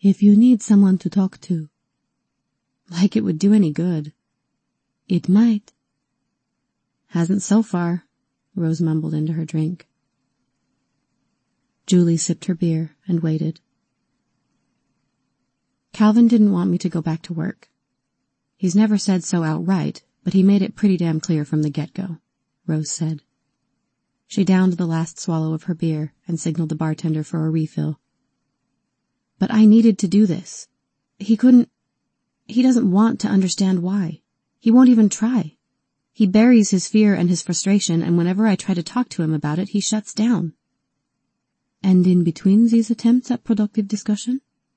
If you need someone to talk to. Like it would do any good. It might. Hasn't so far, Rose mumbled into her drink. Julie sipped her beer and waited. Calvin didn't want me to go back to work. He's never said so outright, but he made it pretty damn clear from the get-go, Rose said. She downed the last swallow of her beer and signaled the bartender for a refill. But I needed to do this. He doesn't want to understand why. He won't even try. He buries his fear and his frustration, and whenever I try to talk to him about it, he shuts down. And in between these attempts at productive discussion?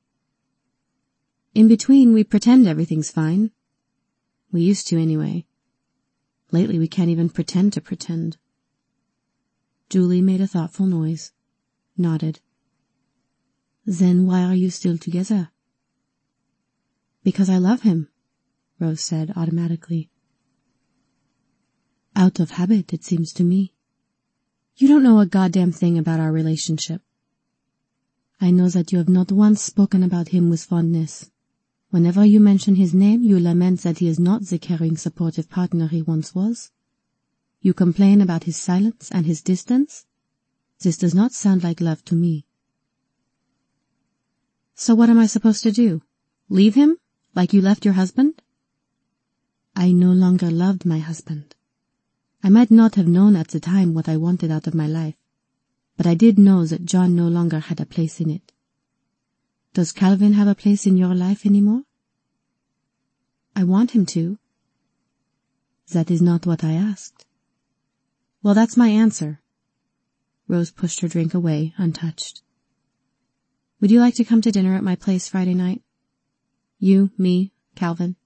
In between, we pretend everything's fine. We used to anyway. Lately, we can't even pretend to pretend. Julie made a thoughtful noise, nodded. Then why are you still together? Because I love him, Rose said automatically. Out of habit, it seems to me. You don't know a goddamn thing about our relationship. I know that you have not once spoken about him with fondness. Whenever you mention his name, you lament that he is not the caring, supportive partner he once was. You complain about his silence and his distance. This does not sound like love to me. So what am I supposed to do? Leave him? Like you left your husband? I no longer loved my husband. I might not have known at the time what I wanted out of my life, but I did know that John no longer had a place in it. Does Calvin have a place in your life anymore? I want him to. That is not what I asked. Well, that's my answer. Rose pushed her drink away, untouched. Would you like to come to dinner at my place Friday night? You, me, Calvin.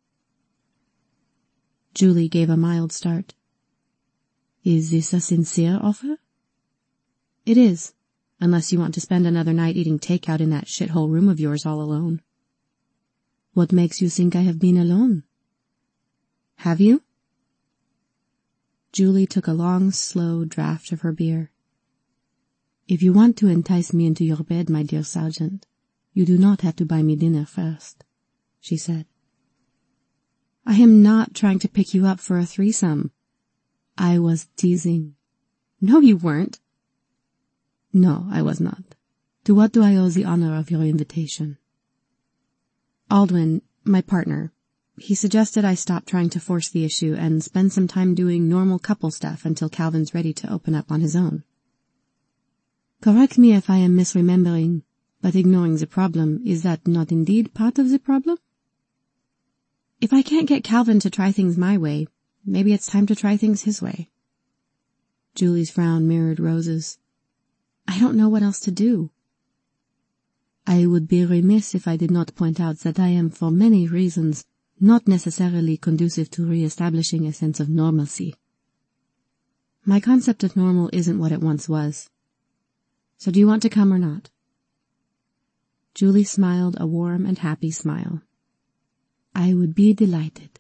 Julie gave a mild start. Is this a sincere offer? It is, unless you want to spend another night eating takeout in that shithole room of yours all alone. What makes you think I have been alone? Have you? Julie took a long, slow draught of her beer. If you want to entice me into your bed, my dear Sergeant, you do not have to buy me dinner first, she said. I am not trying to pick you up for a threesome. I was teasing. No, you weren't. No, I was not. To what do I owe the honor of your invitation? Aldwin, my partner, he suggested I stop trying to force the issue and spend some time doing normal couple stuff until Calvin's ready to open up on his own. Correct me if I am misremembering, but ignoring the problem, is that not indeed part of the problem? If I can't get Calvin to try things my way, maybe it's time to try things his way. Julie's frown mirrored Rose's. I don't know what else to do. I would be remiss if I did not point out that I am, for many reasons, not necessarily conducive to re-establishing a sense of normalcy. My concept of normal isn't what it once was. So do you want to come or not? Julie smiled a warm and happy smile. I would be delighted.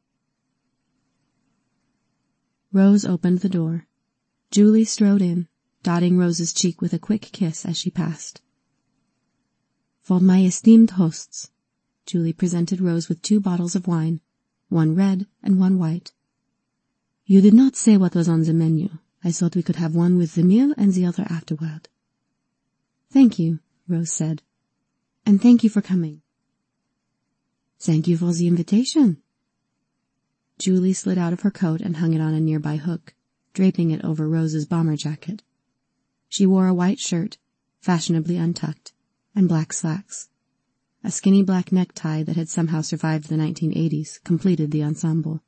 Rose opened the door. Julie strode in, dotting Rose's cheek with a quick kiss as she passed. For my esteemed hosts, Julie presented Rose with 2 bottles of wine, one red and one white. You did not say what was on the menu. I thought we could have one with the meal and the other afterward. Thank you, Rose said. And thank you for coming. Thank you for the invitation. Julie slid out of her coat and hung it on a nearby hook, draping it over Rose's bomber jacket. She wore a white shirt, fashionably untucked, and black slacks. A skinny black necktie that had somehow survived the 1980s completed the ensemble.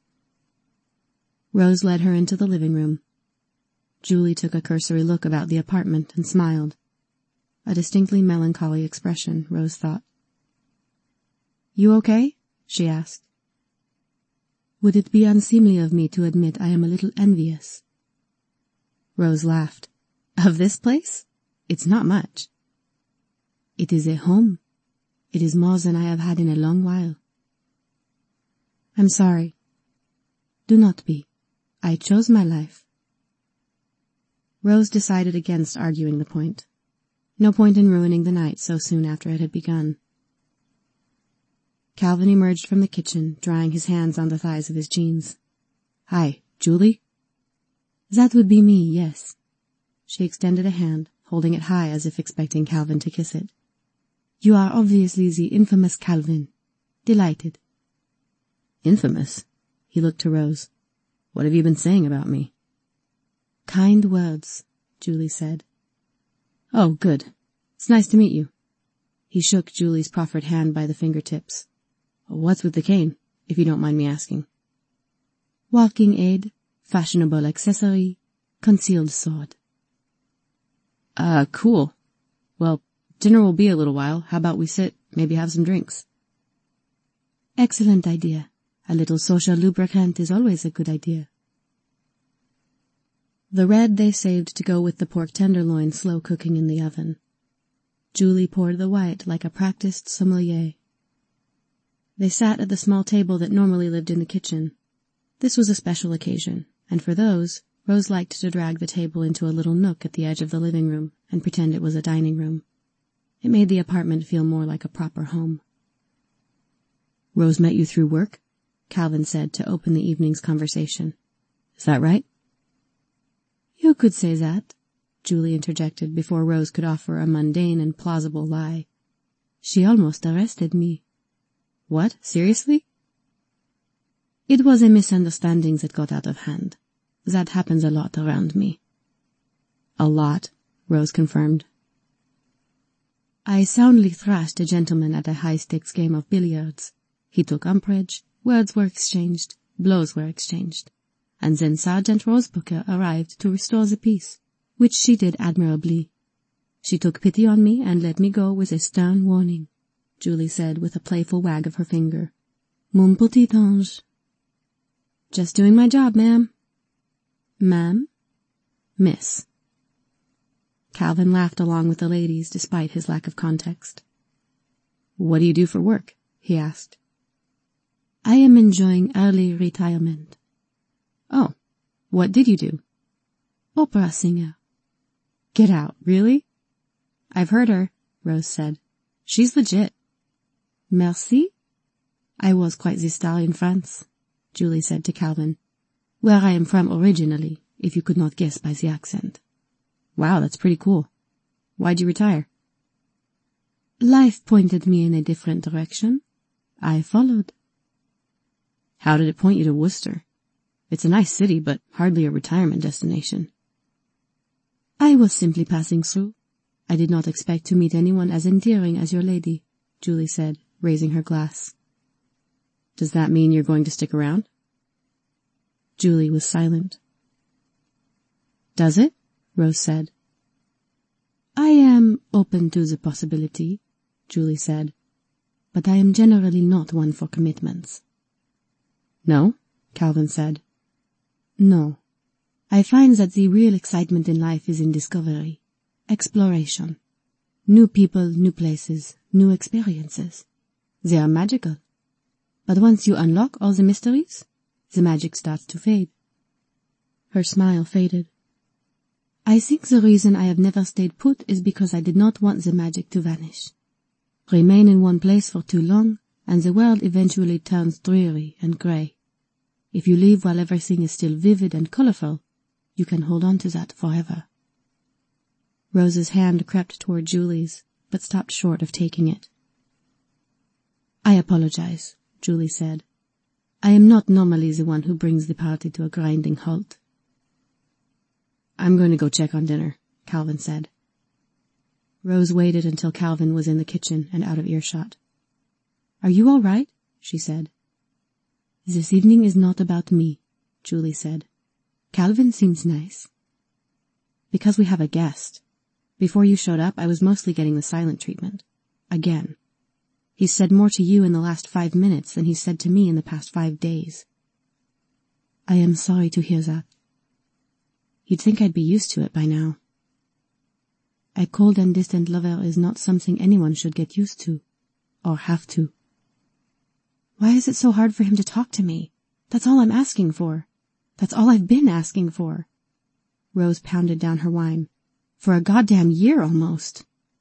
Rose led her into the living room. Julie took a cursory look about the apartment and smiled. A distinctly melancholy expression, Rose thought. You okay? She asked. Would it be unseemly of me to admit I am a little envious? Rose laughed. Of this place? It's not much. It is a home. It is more than I have had in a long while. I'm sorry. Do not be. I chose my life. Rose decided against arguing the point. No point in ruining the night so soon after it had begun. Calvin emerged from the kitchen, drying his hands on the thighs of his jeans. "Hi, Julie?" "That would be me, yes." She extended a hand, holding it high as if expecting Calvin to kiss it. "You are obviously the infamous Calvin. Delighted." "Infamous?" He looked to Rose. "What have you been saying about me?" "Kind words," Julie said. "Oh, good. It's nice to meet you." He shook Julie's proffered hand by the fingertips. "What's with the cane, if you don't mind me asking?" "Walking aid, fashionable accessory, concealed sword." Cool. Well, dinner will be a little while. How about we sit, maybe have some drinks?" "Excellent idea. A little social lubricant is always a good idea." The red they saved to go with the pork tenderloin slow cooking in the oven. Julie poured the white like a practiced sommelier. They sat at the small table that normally lived in the kitchen. This was a special occasion, and for those, Rose liked to drag the table into a little nook at the edge of the living room and pretend it was a dining room. It made the apartment feel more like a proper home. "Rose met you through work?" Calvin said to open the evening's conversation. "Is that right?" "You could say that," Julie interjected before Rose could offer a mundane and plausible lie. "She almost arrested me." "What? Seriously?" "It was a misunderstanding that got out of hand. That happens a lot around me." "A lot," Rose confirmed. "I soundly thrashed a gentleman at a high-stakes game of billiards. He took umbrage, words were exchanged, blows were exchanged, and then Sergeant Rosebooker arrived to restore the peace, which she did admirably. She took pity on me and let me go with a stern warning," Julie said with a playful wag of her finger. "Mon petit ange." "Just doing my job, ma'am." "Ma'am?" "Miss." Calvin laughed along with the ladies despite his lack of context. "What do you do for work?" he asked. "I am enjoying early retirement." "Oh, what did you do?" "Opera singer." "Get out, really?" "I've heard her," Rose said. "She's legit." "Merci." "I was quite the star in France," Julie said to Calvin, "where I am from originally, if you could not guess by the accent." "Wow, that's pretty cool. Why'd you retire?" "Life pointed me in a different direction. I followed." "How did it point you to Worcester? It's a nice city, but hardly a retirement destination." "I was simply passing through. I did not expect to meet anyone as endearing as your lady," Julie said, raising her glass. "Does that mean you're going to stick around?" Julie was silent. "Does it?" Rose said. "I am open to the possibility," Julie said, "but I am generally not one for commitments." "No?" Calvin said. "No. I find that the real excitement in life is in discovery, exploration. New people, new places, new experiences. They are magical. But once you unlock all the mysteries, the magic starts to fade." Her smile faded. "I think the reason I have never stayed put is because I did not want the magic to vanish. Remain in one place for too long, and the world eventually turns dreary and grey. If you leave while everything is still vivid and colorful, you can hold on to that forever." Rose's hand crept toward Julie's, but stopped short of taking it. "I apologize," Julie said. "I am not normally the one who brings the party to a grinding halt." "I'm going to go check on dinner," Calvin said. Rose waited until Calvin was in the kitchen and out of earshot. "Are you all right?" she said. "This evening is not about me," Julie said. "Calvin seems nice." "Because we have a guest. Before you showed up, I was mostly getting the silent treatment. Again. He's said more to you in the last 5 minutes than he's said to me in the past 5 days." "I am sorry to hear that." "You'd think I'd be used to it by now." "A cold and distant lover is not something anyone should get used to, or have to." "Why is it so hard for him to talk to me? That's all I'm asking for. That's all I've been asking for." Rose pounded down her wine. "For a goddamn year almost.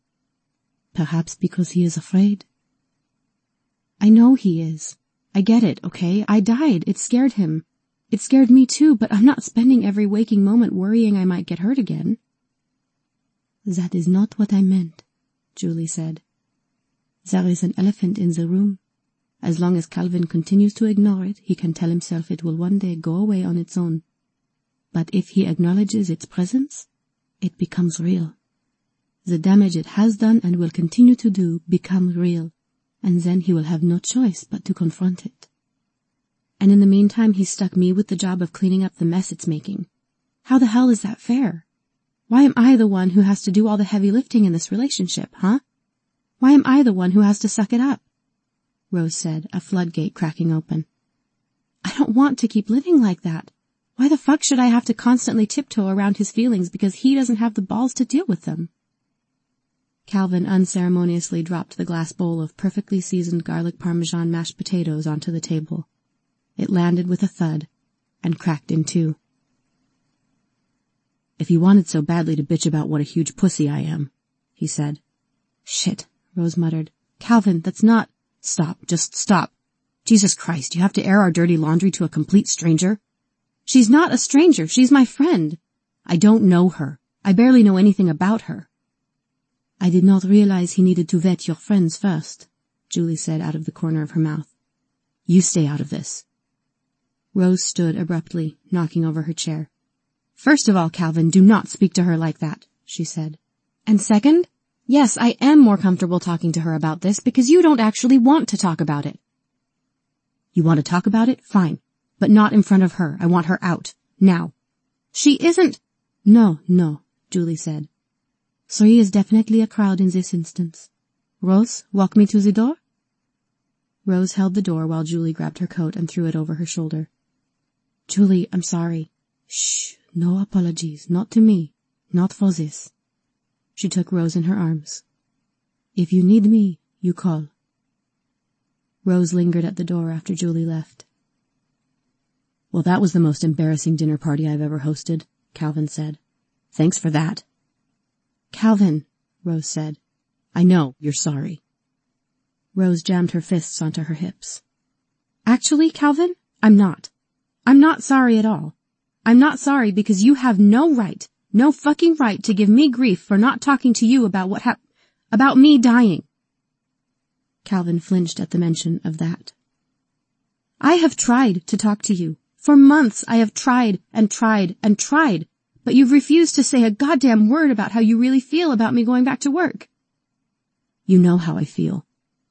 Perhaps because he is afraid. I know he is. I get it, okay? I died. It scared him. It scared me too, but I'm not spending every waking moment worrying I might get hurt again. That is not what I meant, Julie said. There is an elephant in the room. As long as Calvin continues to ignore it, he can tell himself it will one day go away on its own. But if he acknowledges its presence, it becomes real. The damage it has done and will continue to do becomes real, and then he will have no choice but to confront it. And in the meantime he stuck me with the job of cleaning up the mess it's making. How the hell is that fair? Why am I the one who has to do all the heavy lifting in this relationship, huh? Why am I the one who has to suck it up? Rose said, a floodgate cracking open. I don't want to keep living like that. Why the fuck should I have to constantly tiptoe around his feelings because he doesn't have the balls to deal with them? Calvin unceremoniously dropped the glass bowl of perfectly seasoned garlic parmesan mashed potatoes onto the table. It landed with a thud and cracked in two. If you wanted so badly to bitch about what a huge pussy I am, he said. Shit, Rose muttered. Calvin, that's not... Stop, just stop. Jesus Christ, you have to air our dirty laundry to a complete stranger? She's not a stranger, she's my friend. I don't know her. I barely know anything about her. I did not realize he needed to vet your friends first, Julie said out of the corner of her mouth. You stay out of this. Rose stood abruptly, knocking over her chair. First of all, Calvin, do not speak to her like that, she said. And second, yes, I am more comfortable talking to her about this because you don't actually want to talk about it. You want to talk about it? Fine. But not in front of her. I want her out. Now. She isn't... No, Julie said. Three is definitely a crowd in this instance. Rose, walk me to the door. Rose held the door while Julie grabbed her coat and threw it over her shoulder. Julie, I'm sorry. Shh, no apologies. Not to me. Not for this. She took Rose in her arms. If you need me, you call. Rose lingered at the door after Julie left. Well, that was the most embarrassing dinner party I've ever hosted, Calvin said. Thanks for that. Calvin, Rose said. I know, you're sorry. Rose jammed her fists onto her hips. Actually, Calvin, I'm not. I'm not sorry at all. I'm not sorry because you have no right, no fucking right to give me grief for not talking to you about about me dying. Calvin flinched at the mention of that. I have tried to talk to you. For months I have tried and tried and tried, but you've refused to say a goddamn word about how you really feel about me going back to work. You know how I feel.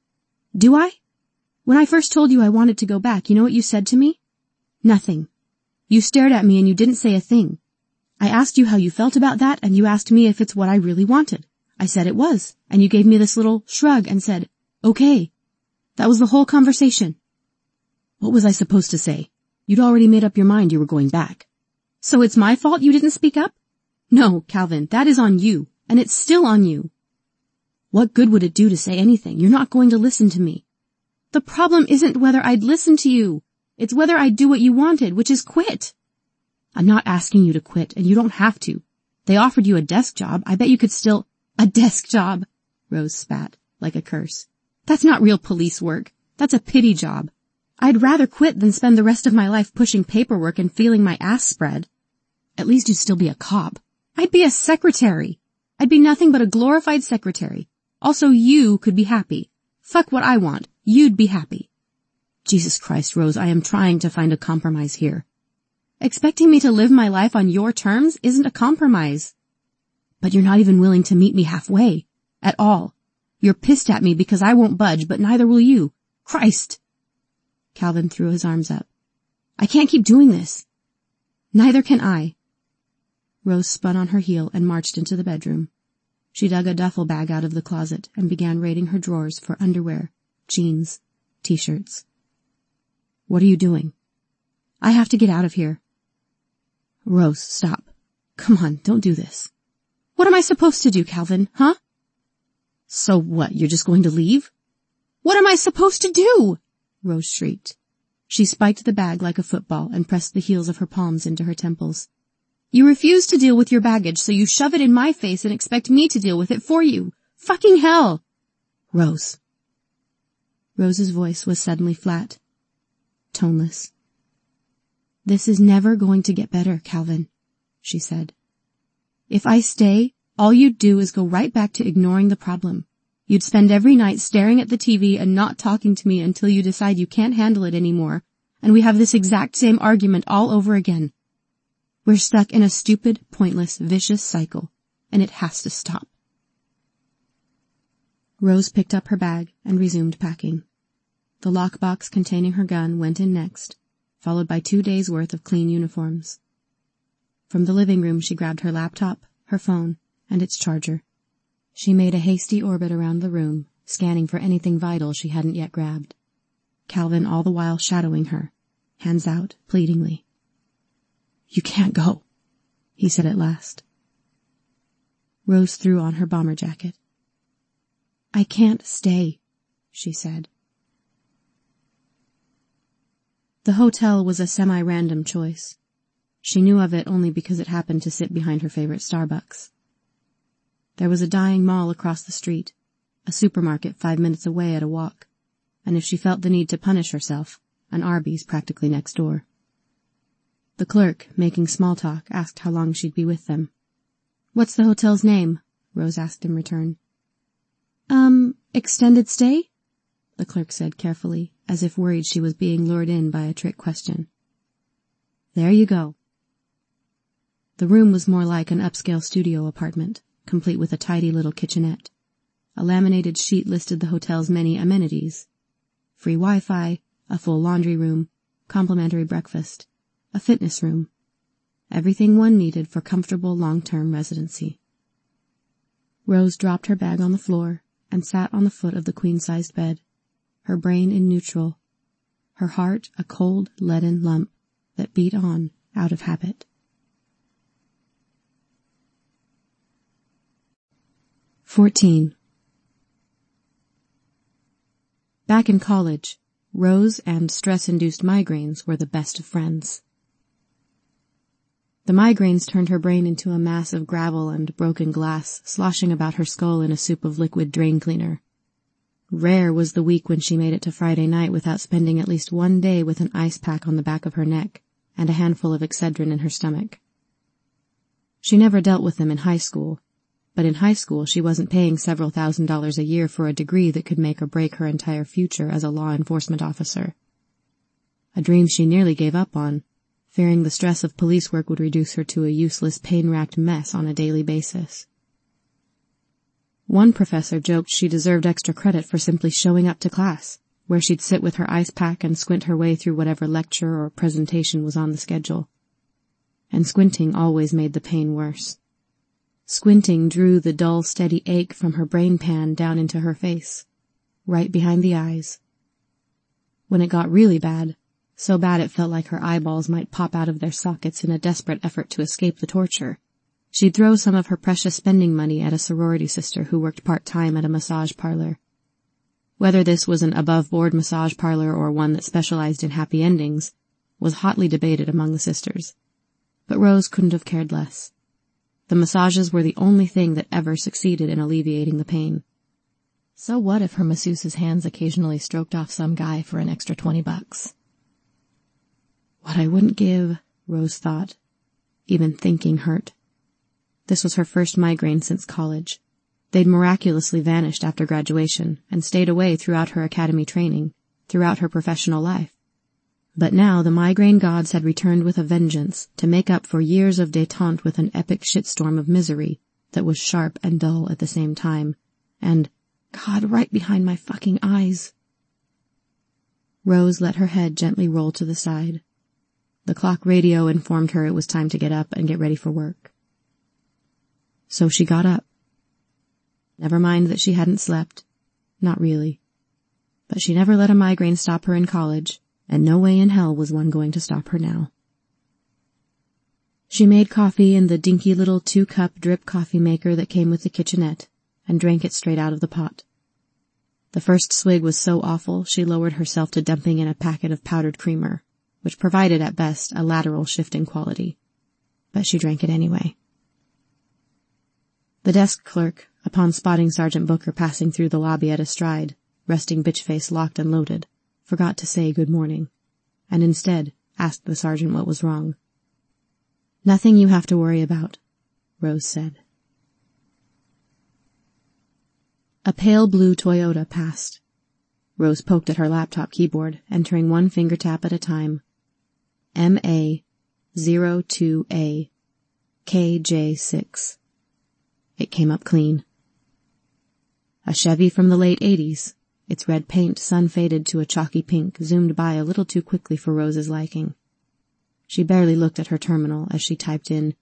Do I? When I first told you I wanted to go back, you know what you said to me? Nothing. You stared at me and you didn't say a thing. I asked you how you felt about that and you asked me if it's what I really wanted. I said it was, and you gave me this little shrug and said, okay. That was the whole conversation. What was I supposed to say? You'd already made up your mind you were going back. So it's my fault you didn't speak up? No, Calvin, that is on you, and it's still on you. What good would it do to say anything? You're not going to listen to me. The problem isn't whether I'd listen to you. It's whether I'd do what you wanted, which is quit. I'm not asking you to quit, and you don't have to. They offered you a desk job. I bet you could still... A desk job, Rose spat, like a curse. That's not real police work. That's a pity job. I'd rather quit than spend the rest of my life pushing paperwork and feeling my ass spread. At least you'd still be a cop. I'd be a secretary. I'd be nothing but a glorified secretary. Also, you could be happy. Fuck what I want. You'd be happy. Jesus Christ, Rose, I am trying to find a compromise here. Expecting me to live my life on your terms isn't a compromise. But you're not even willing to meet me halfway. At all. You're pissed at me because I won't budge, but neither will you. Christ! Calvin threw his arms up. I can't keep doing this. Neither can I. Rose spun on her heel and marched into the bedroom. She dug a duffel bag out of the closet and began raiding her drawers for underwear, jeans, t-shirts. What are you doing? I have to get out of here. Rose, stop. Come on, don't do this. What am I supposed to do, Calvin, huh? So what, you're just going to leave? What am I supposed to do? Rose shrieked. She spiked the bag like a football and pressed the heels of her palms into her temples. You refuse to deal with your baggage, so you shove it in my face and expect me to deal with it for you. Fucking hell! Rose. Rose's voice was suddenly flat, toneless. This is never going to get better, Calvin, she said. If I stay, all you'd do is go right back to ignoring the problem. You'd spend every night staring at the TV and not talking to me until you decide you can't handle it anymore, and we have this exact same argument all over again. We're stuck in a stupid, pointless, vicious cycle, and it has to stop. Rose picked up her bag and resumed packing. The lockbox containing her gun went in next, followed by 2 days' worth of clean uniforms. From the living room she grabbed her laptop, her phone, and its charger. She made a hasty orbit around the room, scanning for anything vital she hadn't yet grabbed. Calvin all the while shadowing her, hands out, pleadingly. You can't go, he said at last. Rose threw on her bomber jacket. I can't stay, she said. The hotel was a semi-random choice. She knew of it only because it happened to sit behind her favorite Starbucks. There was a dying mall across the street, a supermarket 5 minutes away at a walk, and if she felt the need to punish herself, an Arby's practically next door. The clerk, making small talk, asked how long she'd be with them. What's the hotel's name? Rose asked in return. Extended stay? The clerk said carefully, as if worried she was being lured in by a trick question. There you go. The room was more like an upscale studio apartment, complete with a tidy little kitchenette. A laminated sheet listed the hotel's many amenities. Free Wi-Fi, a full laundry room, complimentary breakfast, a fitness room. Everything one needed for comfortable long-term residency. Rose dropped her bag on the floor and sat on the foot of the queen-sized bed, her brain in neutral, her heart a cold, leaden lump that beat on out of habit. 14. Back in college, Rose and stress-induced migraines were the best of friends. The migraines turned her brain into a mass of gravel and broken glass, sloshing about her skull in a soup of liquid drain cleaner. Rare was the week when she made it to Friday night without spending at least 1 day with an ice pack on the back of her neck and a handful of Excedrin in her stomach. She never dealt with them in high school, but in high school she wasn't paying several $1,000s a year for a degree that could make or break her entire future as a law enforcement officer. A dream she nearly gave up on, fearing the stress of police work would reduce her to a useless, pain-racked mess on a daily basis. One professor joked she deserved extra credit for simply showing up to class, where she'd sit with her ice pack and squint her way through whatever lecture or presentation was on the schedule. And squinting always made the pain worse. Squinting drew the dull, steady ache from her brain pan down into her face, right behind the eyes. When it got really bad, so bad it felt like her eyeballs might pop out of their sockets in a desperate effort to escape the torture, she'd throw some of her precious spending money at a sorority sister who worked part-time at a massage parlor. Whether this was an above-board massage parlor or one that specialized in happy endings was hotly debated among the sisters, but Rose couldn't have cared less. The massages were the only thing that ever succeeded in alleviating the pain. So what if her masseuse's hands occasionally stroked off some guy for an extra $20? What I wouldn't give, Rose thought. Even thinking hurt. This was her first migraine since college. They'd miraculously vanished after graduation and stayed away throughout her academy training, throughout her professional life. But now the migraine gods had returned with a vengeance to make up for years of détente with an epic shitstorm of misery that was sharp and dull at the same time, and, God, right behind my fucking eyes. Rose let her head gently roll to the side. The clock radio informed her it was time to get up and get ready for work. So she got up. Never mind that she hadn't slept. Not really. But she never let a migraine stop her in college, and no way in hell was one going to stop her now. She made coffee in the dinky little 2-cup drip coffee maker that came with the kitchenette, and drank it straight out of the pot. The first swig was so awful she lowered herself to dumping in a packet of powdered creamer, which provided at best a lateral shifting quality. But she drank it anyway. The desk clerk, upon spotting Sergeant Booker passing through the lobby at a stride, resting bitch-face locked and loaded, forgot to say good morning, and instead asked the sergeant what was wrong. "Nothing you have to worry about," Rose said. A pale blue Toyota passed. Rose poked at her laptop keyboard, entering one finger tap at a time. MA02A KJ6. It came up clean. A Chevy from the late 80s, its red paint sun-faded to a chalky pink, zoomed by a little too quickly for Rose's liking. She barely looked at her terminal as she typed in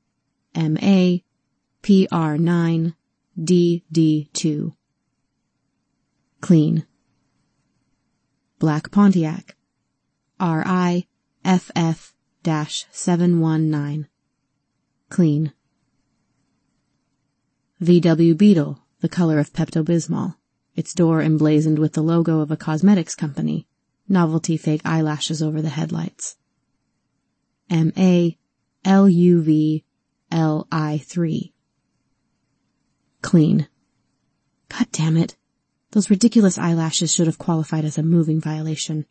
MAPR9DD2. Clean. Black Pontiac. RIFF-719. Clean. VW Beetle, the color of Pepto-Bismol, its door emblazoned with the logo of a cosmetics company, novelty fake eyelashes over the headlights. MALUVLI3. Clean. God damn it. Those ridiculous eyelashes should have qualified as a moving violation.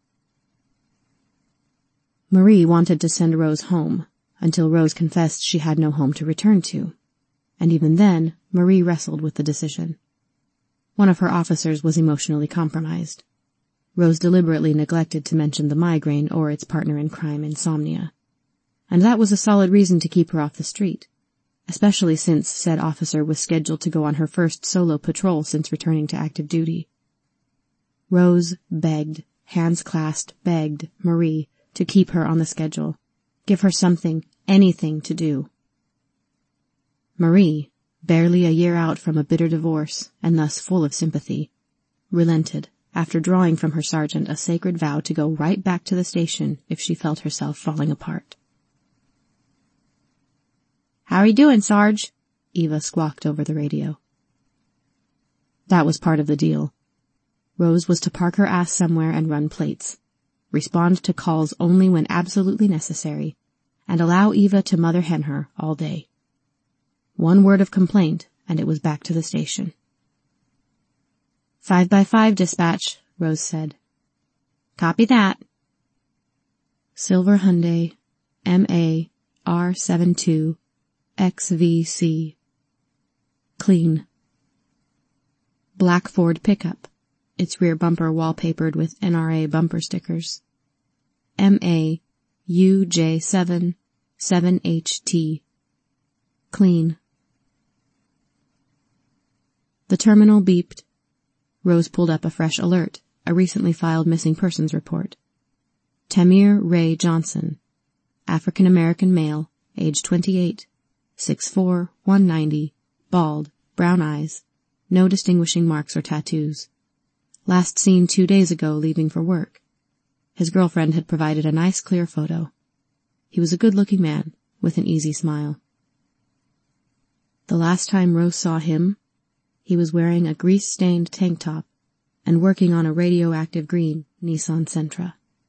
Marie wanted to send Rose home, until Rose confessed she had no home to return to. And even then, Marie wrestled with the decision. One of her officers was emotionally compromised. Rose deliberately neglected to mention the migraine or its partner in crime, insomnia. And that was a solid reason to keep her off the street, especially since said officer was scheduled to go on her first solo patrol since returning to active duty. Rose begged, hands clasped, begged Marie to keep her on the schedule, give her something, anything to do. Marie, barely a year out from a bitter divorce and thus full of sympathy, relented after drawing from her sergeant a sacred vow to go right back to the station if she felt herself falling apart. "How are you doing, Sarge?" Eva squawked over the radio. That was part of the deal. Rose was to park her ass somewhere and run plates, respond to calls only when absolutely necessary, and allow Eva to mother hen her all day. One word of complaint, and it was back to the station. 5x5 dispatch, Rose said. Copy that. Silver Hyundai, MA R72 XVC. Clean. Black Ford pickup, its rear bumper wallpapered with NRA bumper stickers. MA UJ7 7HT. Clean. The terminal beeped. Rose pulled up a fresh alert, a recently filed missing persons report. Tamir Ray Johnson, African-American male, age 28, 6'4", 190, bald, brown eyes, no distinguishing marks or tattoos. Last seen 2 days ago leaving for work. His girlfriend had provided a nice clear photo. He was a good-looking man, with an easy smile. The last time Rose saw him, he was wearing a grease-stained tank top and working on a radioactive green Nissan Sentra.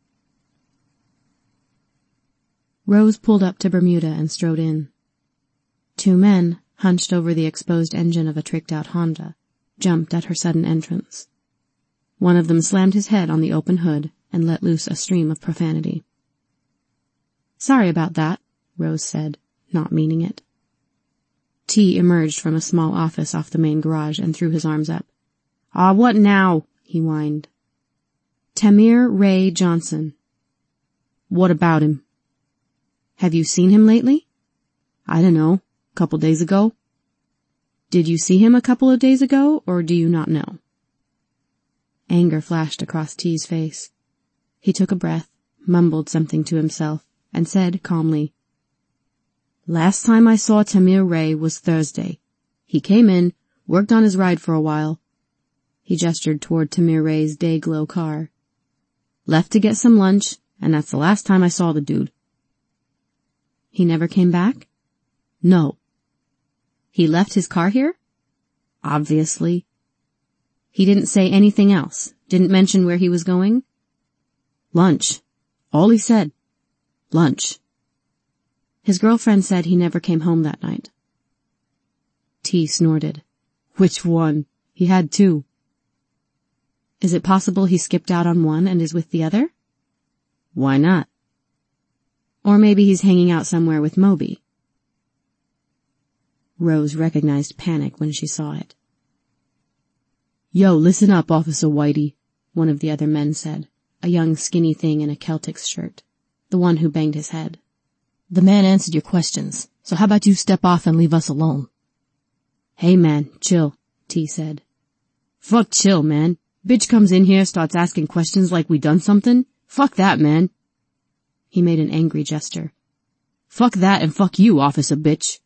Rose pulled up to Bermuda and strode in. 2 men, hunched over the exposed engine of a tricked-out Honda, jumped at her sudden entrance. One of them slammed his head on the open hood and let loose a stream of profanity. Sorry about that, Rose said, not meaning it. T emerged from a small office off the main garage and threw his arms up. What now? He whined. Tamir Ray Johnson. What about him? Have you seen him lately? I don't know. Couple days ago. Did you see him a couple of days ago, or do you not know? Anger flashed across T's face. He took a breath, mumbled something to himself, and said calmly, Last time I saw Tamir Ray was Thursday. He came in, worked on his ride for a while. He gestured toward Tamir Ray's day-glow car. Left to get some lunch, and that's the last time I saw the dude. He never came back? No. He left his car here? Obviously. He didn't say anything else, didn't mention where he was going? Lunch. All he said. Lunch. His girlfriend said he never came home that night. T snorted. Which one? He had 2. Is it possible he skipped out on one and is with the other? Why not? Or maybe he's hanging out somewhere with Moby. Rose recognized panic when she saw it. Yo, listen up, Officer Whitey, one of the other men said, a young skinny thing in a Celtics shirt, the one who banged his head. The man answered your questions, so how about you step off and leave us alone? Hey man, chill, T said. Fuck chill, man. Bitch comes in here, starts asking questions like we done something. Fuck that, man. He made an angry gesture. Fuck that and fuck you, officer bitch.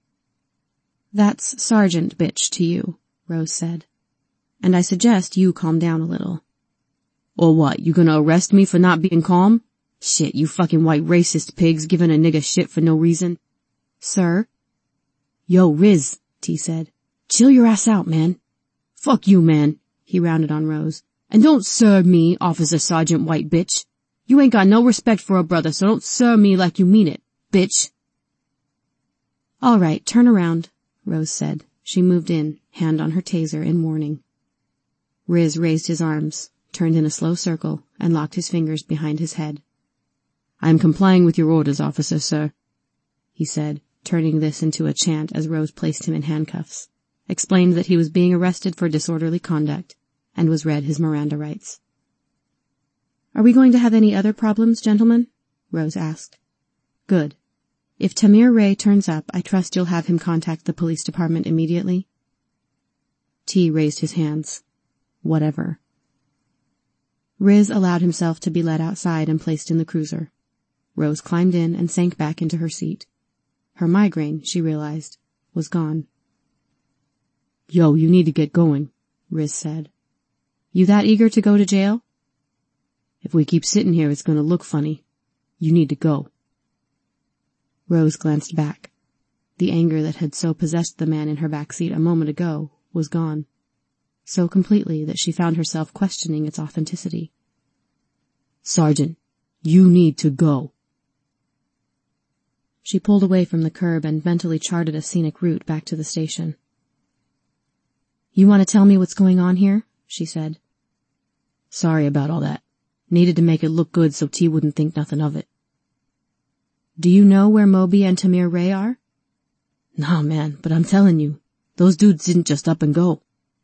That's Sergeant bitch to you, Rose said. And I suggest you calm down a little. Or what, you gonna arrest me for not being calm? Shit, you fucking white racist pigs giving a nigga shit for no reason. Sir? Yo, Riz, T said. Chill your ass out, man. Fuck you, man, he rounded on Rose. And don't sir me, Officer Sergeant white bitch. You ain't got no respect for a brother, so don't sir me like you mean it, bitch. All right, turn around, Rose said. She moved in, hand on her taser in warning. Riz raised his arms, turned in a slow circle, and locked his fingers behind his head. I am complying with your orders, officer, sir, he said, turning this into a chant as Rose placed him in handcuffs, explained that he was being arrested for disorderly conduct, and was read his Miranda rights. Are we going to have any other problems, gentlemen? Rose asked. Good. If Tamir Ray turns up, I trust you'll have him contact the police department immediately. T raised his hands. Whatever. Riz allowed himself to be led outside and placed in the cruiser. Rose climbed in and sank back into her seat. Her migraine, she realized, was gone. Yo, you need to get going, Riz said. You that eager to go to jail? If we keep sitting here, it's going to look funny. You need to go. Rose glanced back. The anger that had so possessed the man in her back seat a moment ago was gone, so completely that she found herself questioning its authenticity. Sergeant, you need to go. She pulled away from the curb and mentally charted a scenic route back to the station. You want to tell me what's going on here? She said. Sorry about all that. Needed to make it look good so T wouldn't think nothing of it. Do you know where Moby and Tamir Ray are? Nah, man, but I'm telling you, those dudes didn't just up and go.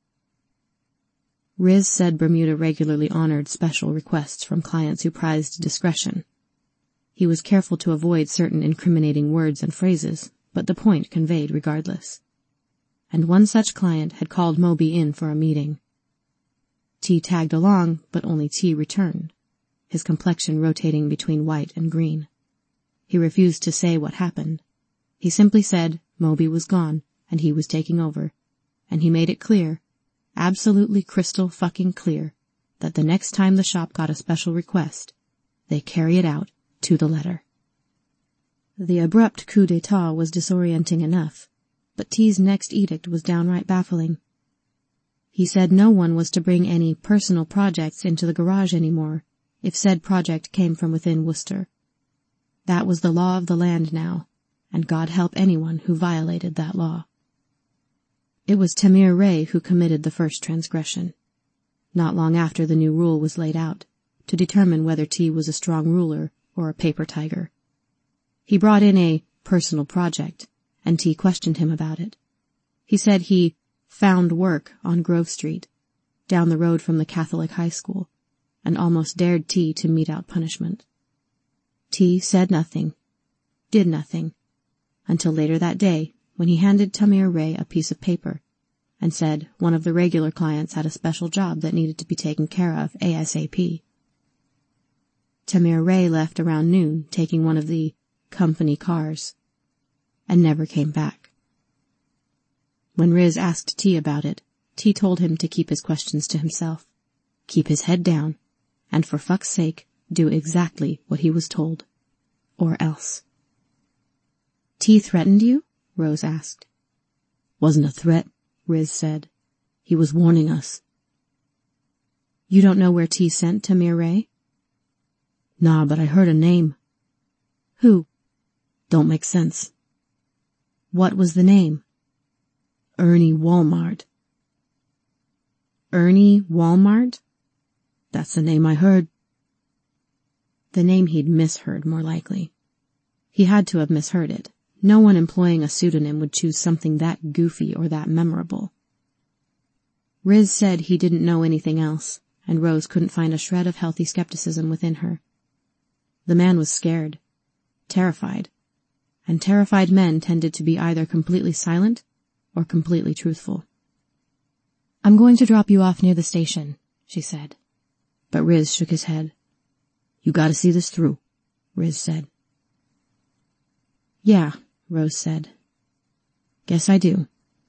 Riz said Bermuda regularly honored special requests from clients who prized discretion. He was careful to avoid certain incriminating words and phrases, but the point conveyed regardless. And one such client had called Moby in for a meeting. T tagged along, but only T returned, his complexion rotating between white and green. He refused to say what happened. He simply said Moby was gone and he was taking over, and he made it clear, absolutely crystal fucking clear, that the next time the shop got a special request, they carry it out to the letter. The abrupt coup d'etat was disorienting enough, but T's next edict was downright baffling. He said no one was to bring any personal projects into the garage anymore if said project came from within Worcester. That was the law of the land now, and God help anyone who violated that law. It was Tamir Ray who committed the first transgression, not long after the new rule was laid out, to determine whether T was a strong ruler or a paper tiger. He brought in a personal project, and T questioned him about it. He said he found work on Grove Street, down the road from the Catholic high school, and almost dared T to mete out punishment. T said nothing, did nothing, until later that day when he handed Tamir Ray a piece of paper and said one of the regular clients had a special job that needed to be taken care of ASAP. Tamir Ray left around noon taking one of the company cars and never came back. When Riz asked T about it, T told him to keep his questions to himself, keep his head down, and for fuck's sake, do exactly what he was told. Or else. T threatened you? Rose asked. Wasn't a threat, Riz said. He was warning us. You don't know where T sent Tamir Ray? Nah, but I heard a name. Who? Don't make sense. What was the name? Ernie Walmart, Ernie Walmart? That's the name I heard. The name he'd misheard, more likely. He had to have misheard it. No one employing a pseudonym would choose something that goofy or that memorable. Riz said he didn't know anything else, and Rose couldn't find a shred of healthy skepticism within her. The man was scared, terrified, and terrified men tended to be either completely silent or completely truthful. "I'm going to drop you off near the station," she said. But Riz shook his head. "You gotta see this through," Riz said. "Yeah," Rose said. "Guess I do."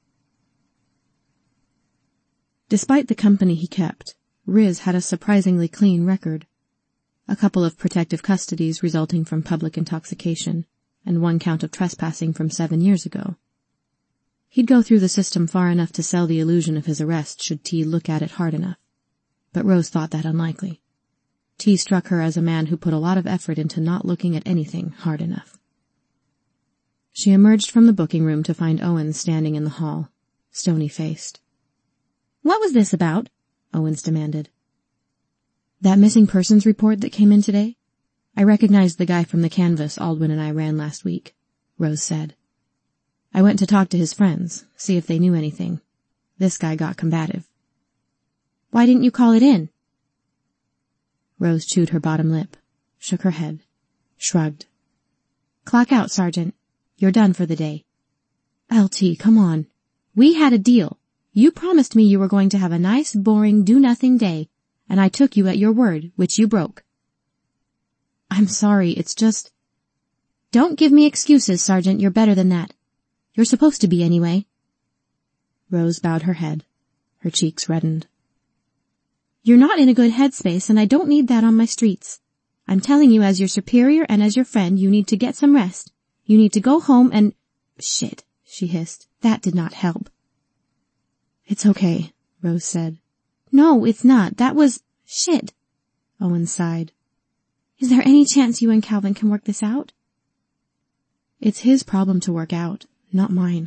Despite the company he kept, Riz had a surprisingly clean record. A couple of protective custodies resulting from public intoxication, and 1 count of trespassing from 7 years ago. He'd go through the system far enough to sell the illusion of his arrest should T look at it hard enough. But Rose thought that unlikely. T struck her as a man who put a lot of effort into not looking at anything hard enough. She emerged from the booking room to find Owens standing in the hall, stony-faced. "What was this about?" Owens demanded. "That missing persons report that came in today? I recognized the guy from the canvas Aldwin and I ran last week," Rose said. "I went to talk to his friends, see if they knew anything. This guy got combative." "Why didn't you call it in?" Rose chewed her bottom lip, shook her head, shrugged. "Clock out, Sergeant. You're done for the day." "LT, come on. We had a deal. You promised me you were going to have a nice, boring, do-nothing day, and I took you at your word, which you broke." "I'm sorry, it's just—" "Don't give me excuses, Sergeant. You're better than that. You're supposed to be anyway." Rose bowed her head. Her cheeks reddened. "You're not in a good headspace, and I don't need that on my streets. I'm telling you as your superior and as your friend, you need to get some rest. You need to go home and—" "Shit," she hissed. "That did not help." "It's okay," Rose said. "No, it's not. That was— shit." Owen sighed. "Is there any chance you and Calvin can work this out?" "It's his problem to work out, not mine."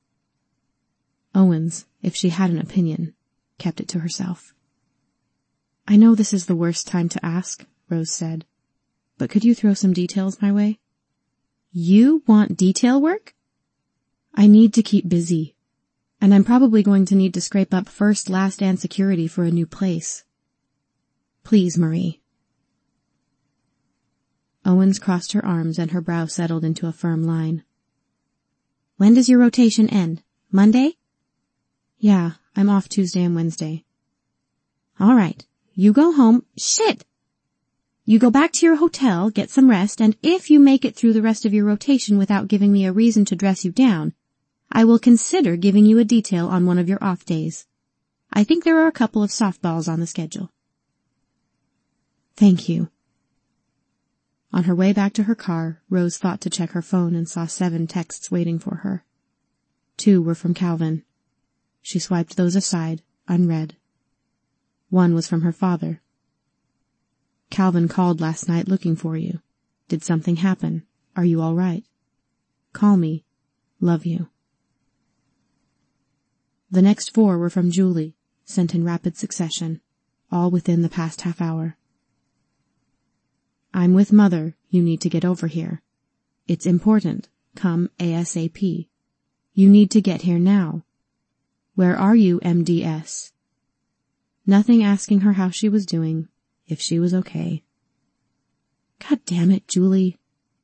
Owens, if she had an opinion, kept it to herself. "I know this is the worst time to ask," Rose said, "but could you throw some details my way?" "You want detail work?" "I need to keep busy. And I'm probably going to need to scrape up first, last, and security for a new place. Please, Marie." Owens crossed her arms and her brow settled into a firm line. "When does your rotation end? Monday?" "Yeah, I'm off Tuesday and Wednesday." "All right. You go home— shit! You go back to your hotel, get some rest, and if you make it through the rest of your rotation without giving me a reason to dress you down, I will consider giving you a detail on one of your off days. I think there are a couple of softballs on the schedule." "Thank you." On her way back to her car, Rose thought to check her phone and saw 7 texts waiting for her. 2 were from Calvin. She swiped those aside, unread. 1 was from her father. "Calvin called last night looking for you. Did something happen? Are you all right? Call me. Love you." The next 4 were from Julie, sent in rapid succession, all within the past half hour. "I'm with Mother. You need to get over here. It's important. Come ASAP. You need to get here now. Where are you, MDS? Nothing asking her how she was doing, if she was okay. God damn it, Julie."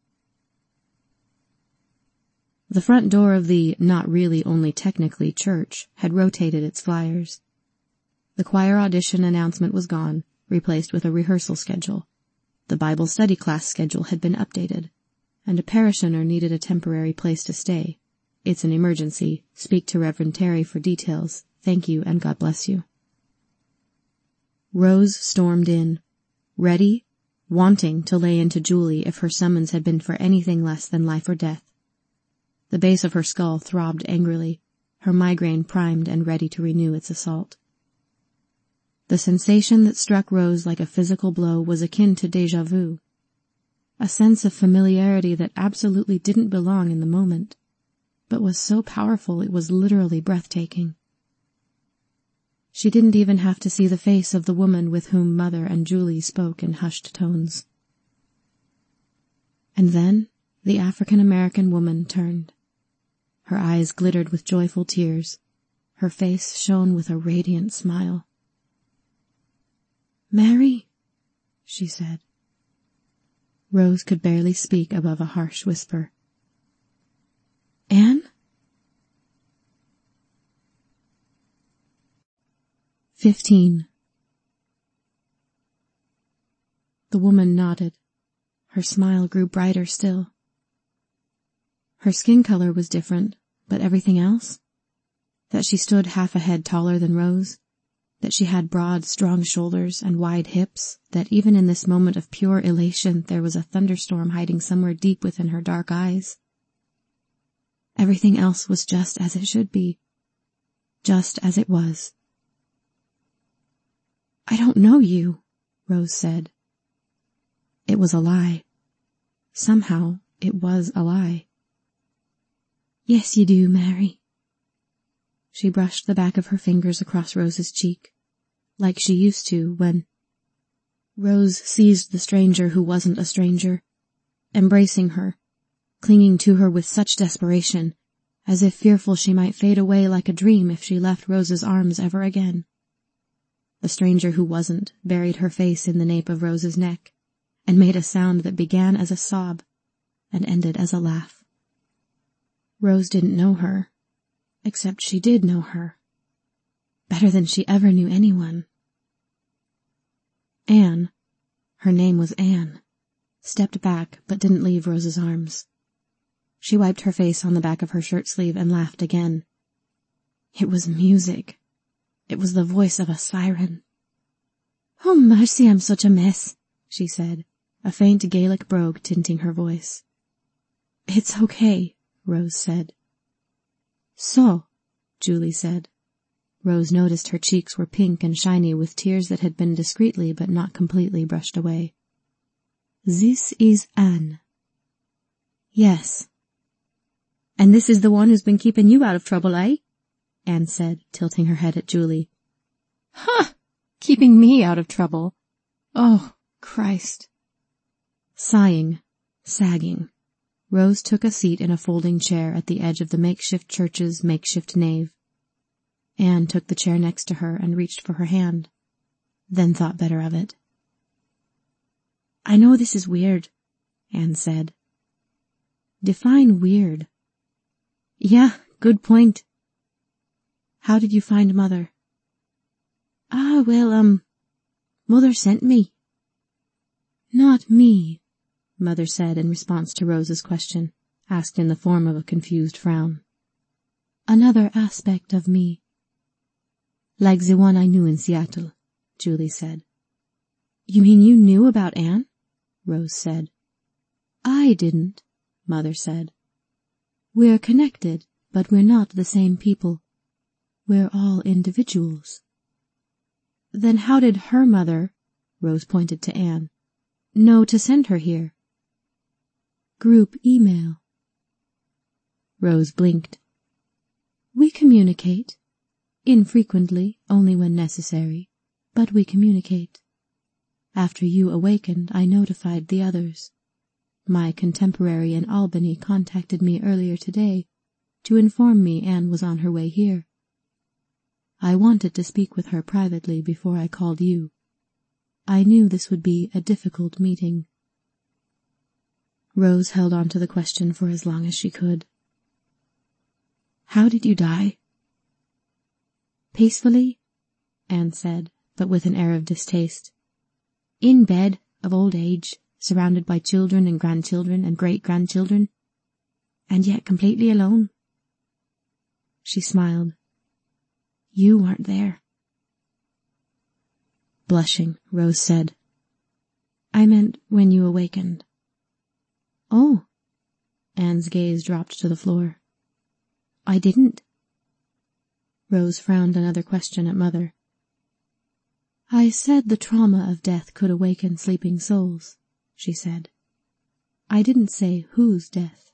The front door of the not really only technically church had rotated its flyers. The choir audition announcement was gone, replaced with a rehearsal schedule. The Bible study class schedule had been updated, and a parishioner needed a temporary place to stay. It's an emergency. Speak to Reverend Terry for details. Thank you and God bless you. Rose stormed in, ready, wanting to lay into Julie if her summons had been for anything less than life or death. The base of her skull throbbed angrily, her migraine primed and ready to renew its assault. The sensation that struck Rose like a physical blow was akin to déjà vu, a sense of familiarity that absolutely didn't belong in the moment, but was so powerful it was literally breathtaking. She didn't even have to see the face of the woman with whom Mother and Julie spoke in hushed tones. And then the African-American woman turned. Her eyes glittered with joyful tears. Her face shone with a radiant smile. "Mary," she said. Rose could barely speak above a harsh whisper. "Anne?" 15. The woman nodded. Her smile grew brighter still. Her skin color was different, but everything else? That she stood half a head taller than Rose, that she had broad, strong shoulders and wide hips, that even in this moment of pure elation there was a thunderstorm hiding somewhere deep within her dark eyes. Everything else was just as it should be, just as it was. "I don't know you," Rose said. It was a lie. Somehow it was a lie. "Yes, you do, Mary." She brushed the back of her fingers across Rose's cheek, like she used to when Rose seized the stranger who wasn't a stranger, embracing her, clinging to her with such desperation, as if fearful she might fade away like a dream if she left Rose's arms ever again. The stranger who wasn't buried her face in the nape of Rose's neck and made a sound that began as a sob and ended as a laugh. Rose didn't know her, except she did know her, better than she ever knew anyone. Anne, her name was Anne, stepped back but didn't leave Rose's arms. She wiped her face on the back of her shirt sleeve and laughed again. It was music. It was the voice of a siren. "Oh, mercy, I'm such a mess," she said, a faint Gaelic brogue tinting her voice. "It's okay," Rose said. "So," Julie said. Rose noticed her cheeks were pink and shiny with tears that had been discreetly but not completely brushed away. "This is Anne." "Yes." "And this is the one who's been keeping you out of trouble, eh?" Anne said, tilting her head at Julie. "Huh! Keeping me out of trouble. Oh, Christ." Sighing, sagging, Rose took a seat in a folding chair at the edge of the makeshift church's makeshift nave. Anne took the chair next to her and reached for her hand, then thought better of it. "I know this is weird," Anne said. "Define weird." "Yeah, good point." "How did you find Mother?" Well, Mother sent me." "Not me," Mother said in response to Rose's question, asked in the form of a confused frown. "Another aspect of me." "Like the one I knew in Seattle," Julie said. "You mean you knew about Anne?" Rose said. "I didn't," Mother said. "We're connected, but we're not the same people. We're all individuals." "Then how did her mother," Rose pointed to Anne, "know to send her here?" "Group email." Rose blinked. "We communicate. Infrequently, only when necessary, but we communicate. After you awakened, I notified the others. My contemporary in Albany contacted me earlier today to inform me Anne was on her way here. I wanted to speak with her privately before I called you. I knew this would be a difficult meeting." Rose held on to the question for as long as she could. "How did you die?" "Peacefully," Anne said, but with an air of distaste. "In bed, of old age, surrounded by children and grandchildren and great-grandchildren, and yet completely alone." She smiled. "You weren't there." Blushing, Rose said, "I meant when you awakened." "Oh." Anne's gaze dropped to the floor. "I didn't." Rose frowned another question at Mother. "I said the trauma of death could awaken sleeping souls," she said. "I didn't say whose death."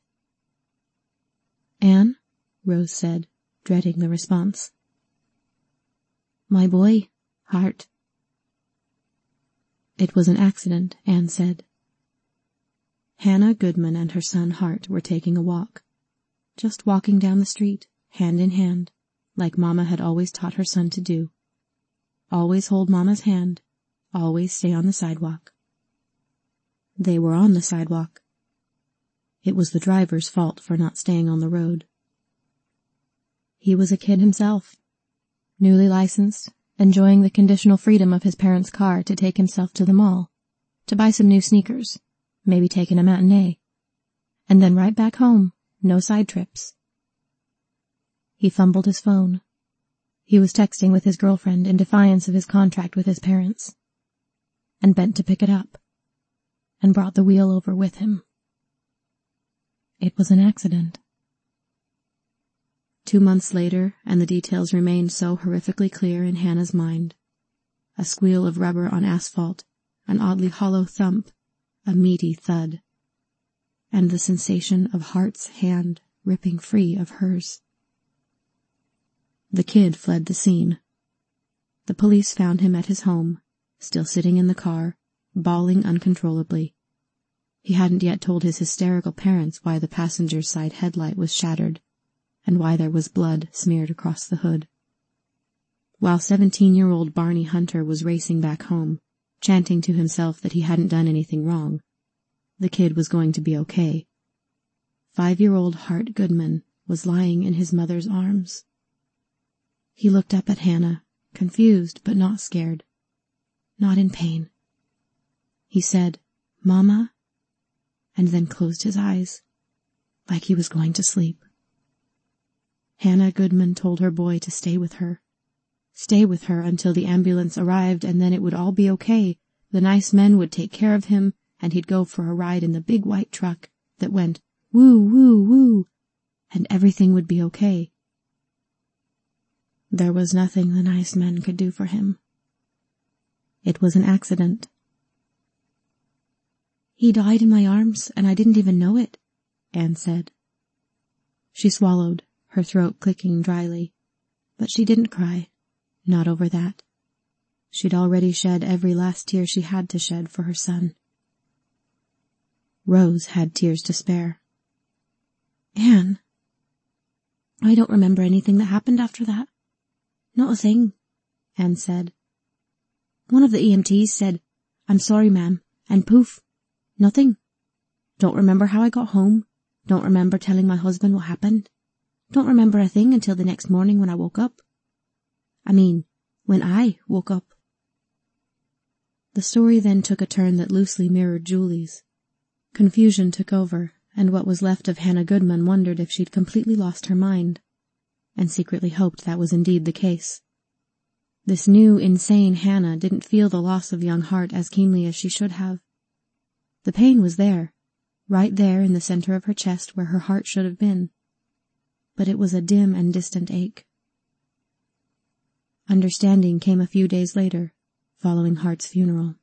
"Anne?" Rose said, dreading the response. My boy, Hart. It was an accident, Anne said. Hannah Goodman and her son Hart were taking a walk. Just walking down the street, hand in hand, like Mama had always taught her son to do. Always hold Mama's hand, always stay on the sidewalk. They were on the sidewalk. It was the driver's fault for not staying on the road. He was a kid himself, newly licensed, enjoying the conditional freedom of his parents' car to take himself to the mall, to buy some new sneakers, maybe take in a matinee, and then right back home, no side trips. He fumbled his phone. He was texting with his girlfriend in defiance of his contract with his parents, and bent to pick it up, and brought the wheel over with him. It was an accident. 2 months later, and the details remained so horrifically clear in Hannah's mind. A squeal of rubber on asphalt, an oddly hollow thump, a meaty thud, and the sensation of Hart's hand ripping free of hers. The kid fled the scene. The police found him at his home, still sitting in the car, bawling uncontrollably. He hadn't yet told his hysterical parents why the passenger's side headlight was shattered, and why there was blood smeared across the hood. While 17-year-old Barney Hunter was racing back home, chanting to himself that he hadn't done anything wrong, the kid was going to be okay. 5-year-old Hart Goodman was lying in his mother's arms. He looked up at Hannah, confused but not scared, not in pain. He said, "Mama," and then closed his eyes, like he was going to sleep. Hannah Goodman told her boy to stay with her until the ambulance arrived, and then it would all be okay. The nice men would take care of him, and he'd go for a ride in the big white truck that went woo, woo, woo, and everything would be okay. There was nothing the nice men could do for him. It was an accident. He died in my arms, and I didn't even know it, Anne said. She swallowed, her throat clicking dryly, but she didn't cry, not over that. She'd already shed every last tear she had to shed for her son. Rose had tears to spare. Anne, I don't remember anything that happened after that. Not a thing, Anne said. One of the EMTs said, "I'm sorry, ma'am," and poof, nothing. Don't remember how I got home. Don't remember telling my husband what happened. Don't remember a thing until the next morning when I woke up. When I woke up. The story then took a turn that loosely mirrored Julie's. Confusion took over, and what was left of Hannah Goodman wondered if she'd completely lost her mind, and secretly hoped that was indeed the case. This new, insane Hannah didn't feel the loss of young Hart as keenly as she should have. The pain was there, right there in the center of her chest where her heart should have been. But it was a dim and distant ache. Understanding came a few days later, following Hart's funeral.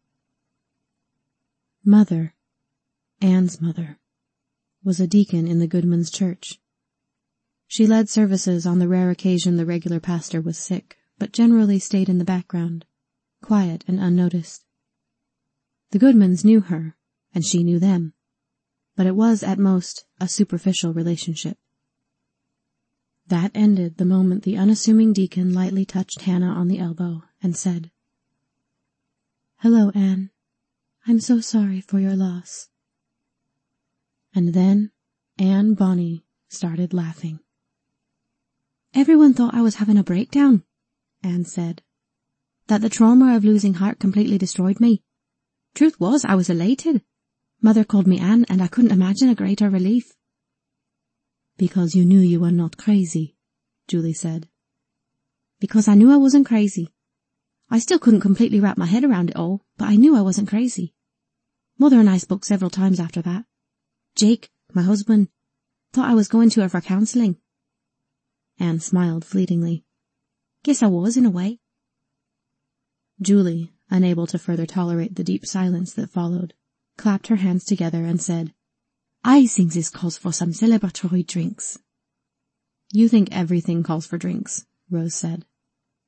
Mother, Anne's mother, was a deacon in the Goodman's church. She led services on the rare occasion the regular pastor was sick, but generally stayed in the background, quiet and unnoticed. The Goodmans knew her, and she knew them, but it was at most a superficial relationship. That ended the moment the unassuming deacon lightly touched Hannah on the elbow and said, "Hello, Anne. I'm so sorry for your loss." And then Anne Bonny started laughing. Everyone thought I was having a breakdown, Anne said. That the trauma of losing Hart completely destroyed me. Truth was, I was elated. Mother called me Anne, and I couldn't imagine a greater relief. Because you knew you were not crazy, Julie said. Because I knew I wasn't crazy. I still couldn't completely wrap my head around it all, but I knew I wasn't crazy. Mother and I spoke several times after that. Jake, my husband, thought I was going to her for counselling. Anne smiled fleetingly. Guess I was, in a way. Julie, unable to further tolerate the deep silence that followed, clapped her hands together and said, "I think this calls for some celebratory drinks." "You think everything calls for drinks," Rose said.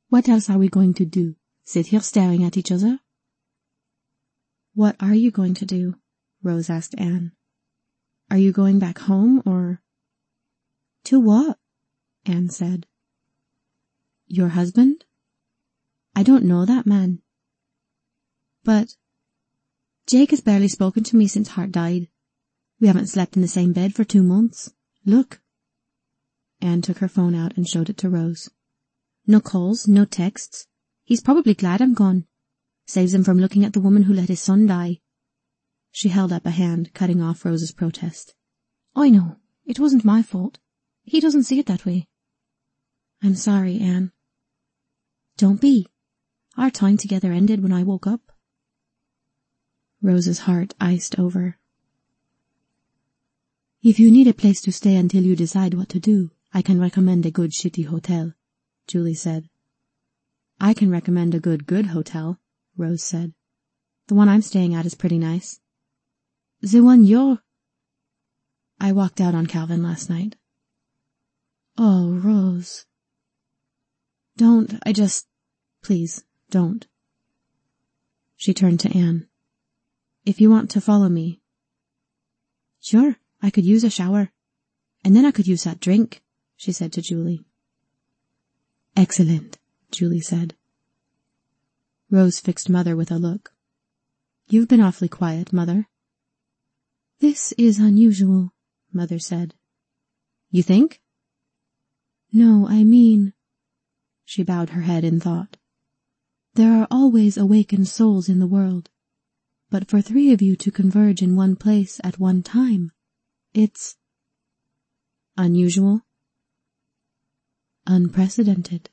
What else are we going to do? Sit here staring at each other? What are you going to do? Rose asked Anne. Are you going back home, or? To what? Anne said. Your husband? I don't know that man. But Jake has barely spoken to me since Hart died. We haven't slept in the same bed for 2 months. Look. Anne took her phone out and showed it to Rose. No calls, no texts. He's probably glad I'm gone. Saves him from looking at the woman who let his son die. She held up a hand, cutting off Rose's protest. I know. It wasn't my fault. He doesn't see it that way. I'm sorry, Anne. Don't be. Our time together ended when I woke up. Rose's heart iced over. If you need a place to stay until you decide what to do, I can recommend a good shitty hotel, Julie said. I can recommend a good hotel, Rose said. The one I'm staying at is pretty nice. The one you're... I walked out on Calvin last night. Oh, Rose. Don't, please, don't. She turned to Anne. If you want to follow me. Sure, I could use a shower. And then I could use that drink, she said to Julie. Excellent, Julie said. Rose fixed Mother with a look. You've been awfully quiet, Mother. This is unusual, Mother said. You think? No, I mean... She bowed her head in thought. There are always awakened souls in the world. But for 3 of you to converge in one place at one time, it's... Unusual? Unprecedented.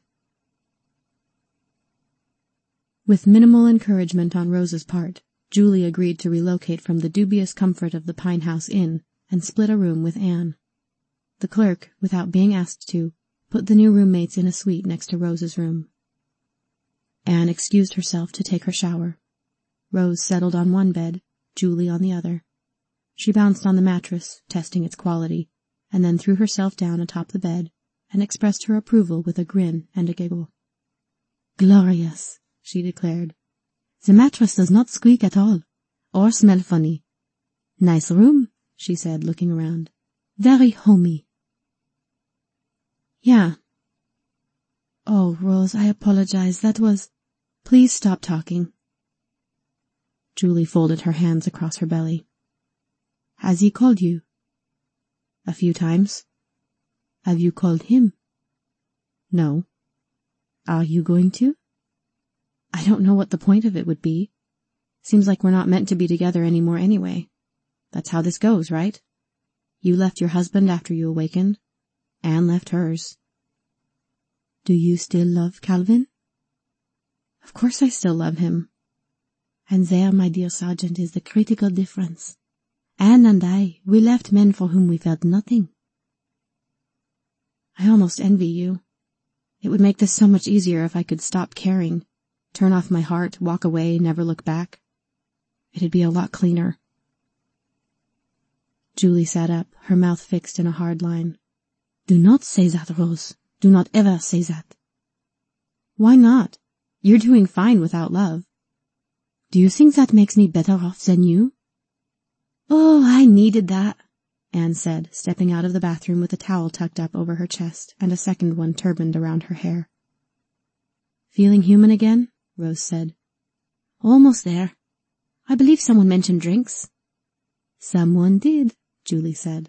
With minimal encouragement on Rose's part, Julie agreed to relocate from the dubious comfort of the Pine House Inn and split a room with Anne. The clerk, without being asked to, put the new roommates in a suite next to Rose's room. Anne excused herself to take her shower. Rose settled on one bed, Julie on the other. She bounced on the mattress, testing its quality, and then threw herself down atop the bed and expressed her approval with a grin and a giggle. Glorious, she declared. The mattress does not squeak at all, or smell funny. Nice room, she said, looking around. Very homey. Yeah. Oh, Rose, I apologize. That was... Please stop talking. Julie folded her hands across her belly. Has he called you? A few times. Have you called him? No. Are you going to? I don't know what the point of it would be. Seems like we're not meant to be together anymore anyway. That's how this goes, right? You left your husband after you awakened. Anne left hers. Do you still love Calvin? Of course I still love him. And there, my dear Sergeant, is the critical difference. Anne and I, we left men for whom we felt nothing. I almost envy you. It would make this so much easier if I could stop caring, turn off my heart, walk away, never look back. It'd be a lot cleaner. Julie sat up, her mouth fixed in a hard line. Do not say that, Rose. Do not ever say that. Why not? You're doing fine without love. Do you think that makes me better off than you? Oh, I needed that, Anne said, stepping out of the bathroom with a towel tucked up over her chest and a second one turbaned around her hair. Feeling human again? Rose said. Almost there. I believe someone mentioned drinks. Someone did, Julie said.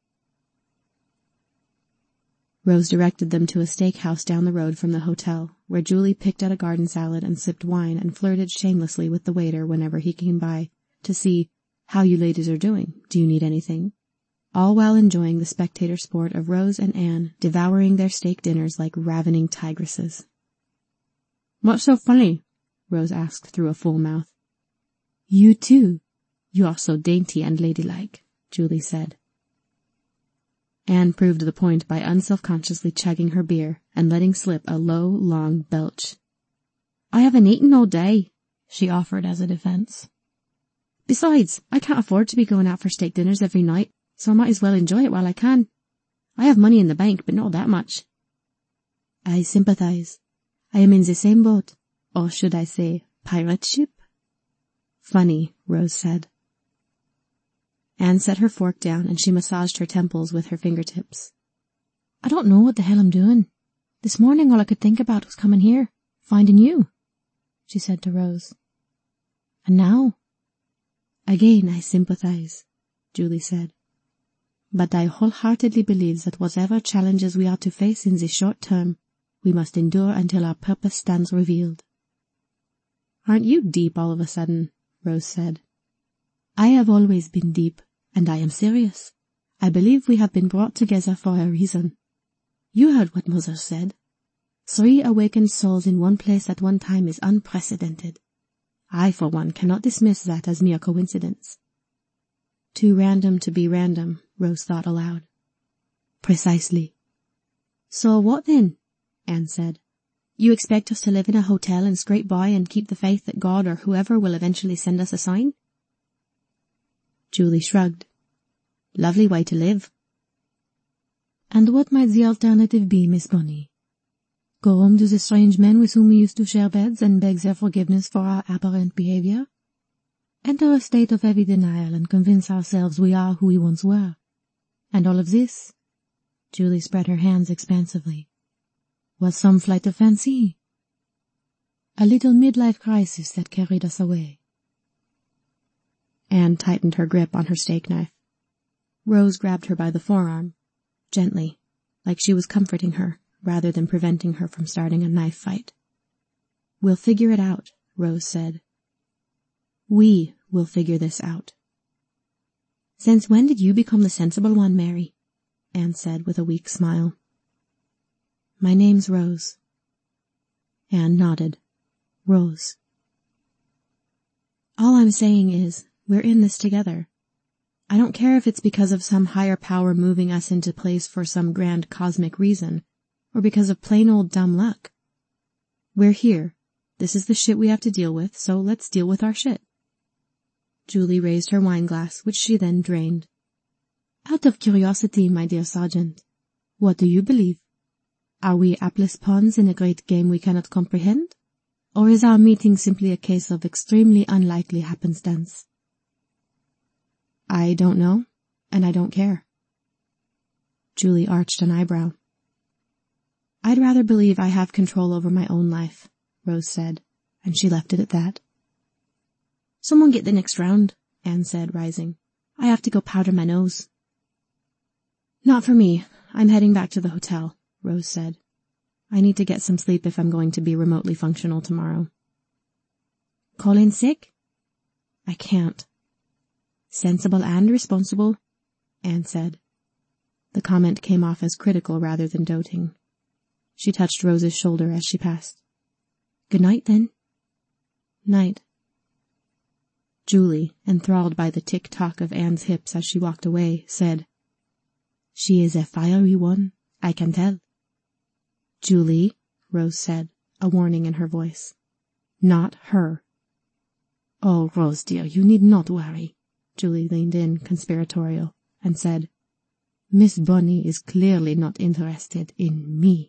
Rose directed them to a steakhouse down the road from the hotel, where Julie picked at a garden salad and sipped wine and flirted shamelessly with the waiter whenever he came by to see, "How you ladies are doing? Do you need anything?" All while enjoying the spectator sport of Rose and Anne devouring their steak dinners like ravening tigresses. "What's so funny?" Rose asked through a full mouth. "You too. You are so dainty and ladylike," Julie said. Anne proved the point by unselfconsciously chugging her beer and letting slip a low, long belch. "I haven't eaten all day," she offered as a defense. "Besides, I can't afford to be going out for steak dinners every night, so I might as well enjoy it while I can. I have money in the bank, but not that much." "I sympathize. I am in the same boat, or should I say, pirate ship? Funny, Rose said. Anne set her fork down and she massaged her temples with her fingertips. I don't know what the hell I'm doing. This morning all I could think about was coming here, finding you, she said to Rose. And now? Again I sympathize, Julie said. But I wholeheartedly believe that whatever challenges we are to face in the short term, we must endure until our purpose stands revealed. Aren't you deep all of a sudden? Rose said. I have always been deep, and I am serious. I believe we have been brought together for a reason. You heard what Mother said. 3 awakened souls in one place at one time is unprecedented. I, for one, cannot dismiss that as mere coincidence. Too random to be random, Rose thought aloud. Precisely. So what then? Anne said. You expect us to live in a hotel and scrape by and keep the faith that God or whoever will eventually send us a sign? Julie shrugged. Lovely way to live. And what might the alternative be, Miss Bonny? Go home to the strange men with whom we used to share beds and beg their forgiveness for our aberrant behavior? Enter a state of heavy denial and convince ourselves we are who we once were. And all of this, Julie spread her hands expansively, was some flight of fancy. A little midlife crisis that carried us away. Anne tightened her grip on her steak knife. Rose grabbed her by the forearm, gently, like she was comforting her, rather than preventing her from starting a knife fight. We'll figure it out, Rose said. We will figure this out. Since when did you become the sensible one, Mary? Anne said with a weak smile. My name's Rose. Anne nodded. Rose. All I'm saying is, we're in this together. I don't care if it's because of some higher power moving us into place for some grand cosmic reason, or because of plain old dumb luck. We're here. This is the shit we have to deal with, so let's deal with our shit. Julie raised her wine glass, which she then drained. Out of curiosity, my dear Sergeant, what do you believe? Are we hapless pawns in a great game we cannot comprehend? Or is our meeting simply a case of extremely unlikely happenstance? I don't know, and I don't care. Julie arched an eyebrow. I'd rather believe I have control over my own life, Rose said, and she left it at that. Someone get the next round, Anne said, rising. I have to go powder my nose. Not for me. I'm heading back to the hotel, Rose said. I need to get some sleep if I'm going to be remotely functional tomorrow. Call in sick? I can't. Sensible and responsible, Anne said. The comment came off as critical rather than doting. She touched Rose's shoulder as she passed. Good night, then. Night. Julie, enthralled by the tick-tock of Anne's hips as she walked away, said, She is a fiery one, I can tell. Julie, Rose said, a warning in her voice. Not her. Oh, Rose dear, you need not worry. Julie leaned in, conspiratorial, and said, Miss Bonny is clearly not interested in me.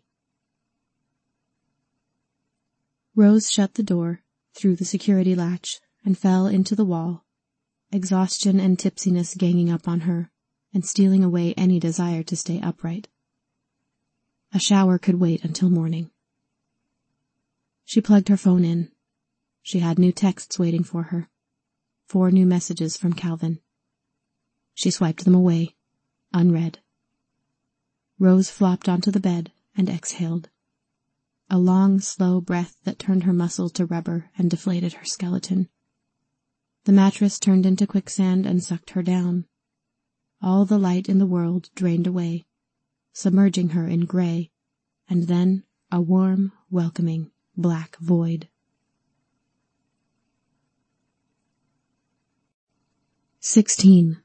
Rose shut the door, threw the security latch, and fell into the wall, exhaustion and tipsiness ganging up on her, and stealing away any desire to stay upright. A shower could wait until morning. She plugged her phone in. She had new texts waiting for her. 4 new messages from Calvin. She swiped them away, unread. Rose flopped onto the bed and exhaled. A long, slow breath that turned her muscles to rubber and deflated her skeleton. The mattress turned into quicksand and sucked her down. All the light in the world drained away, submerging her in gray, and then a warm, welcoming, black void. 16.